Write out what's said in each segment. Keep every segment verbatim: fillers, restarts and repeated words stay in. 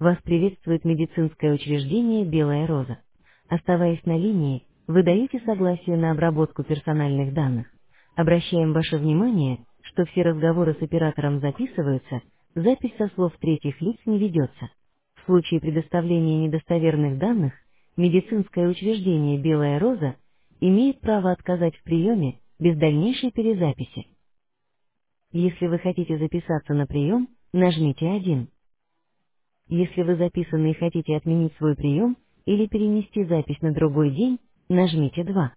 Вас приветствует медицинское учреждение «Белая роза». Оставаясь на линии, вы даете согласие на обработку персональных данных. Обращаем ваше внимание, что все разговоры с оператором записываются, запись со слов третьих лиц не ведется. В случае предоставления недостоверных данных, медицинское учреждение «Белая роза» имеет право отказать в приеме без дальнейшей перезаписи. Если вы хотите записаться на прием, нажмите один. Если вы записаны и хотите отменить свой прием или перенести запись на другой день, нажмите два.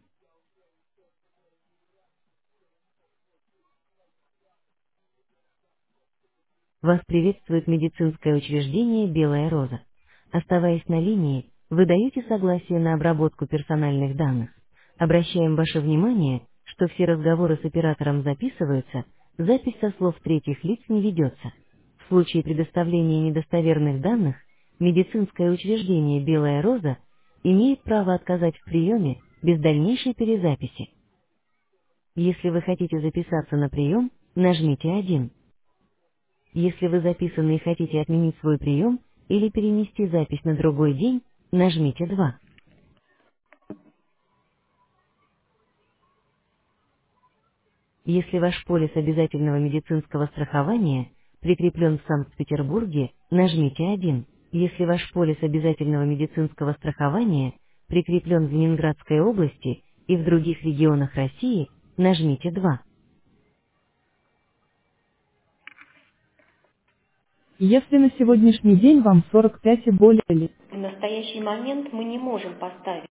Вас приветствует медицинское учреждение «Белая роза». Оставаясь на линии, вы даете согласие на обработку персональных данных. Обращаем ваше внимание, что все разговоры с оператором записываются, запись со слов третьих лиц не ведется. В случае предоставления недостоверных данных, медицинское учреждение «Белая роза» имеет право отказать в приеме без дальнейшей перезаписи. Если вы хотите записаться на прием, нажмите один. Если вы записаны и хотите отменить свой прием или перенести запись на другой день, нажмите два. Если ваш полис обязательного медицинского страхования прикреплен в Санкт-Петербурге, нажмите один. Если ваш полис обязательного медицинского страхования прикреплен в Ленинградской области и в других регионах России, нажмите два. Если на сегодняшний день вам сорок пять и более лет, В настоящий момент мы не можем поставить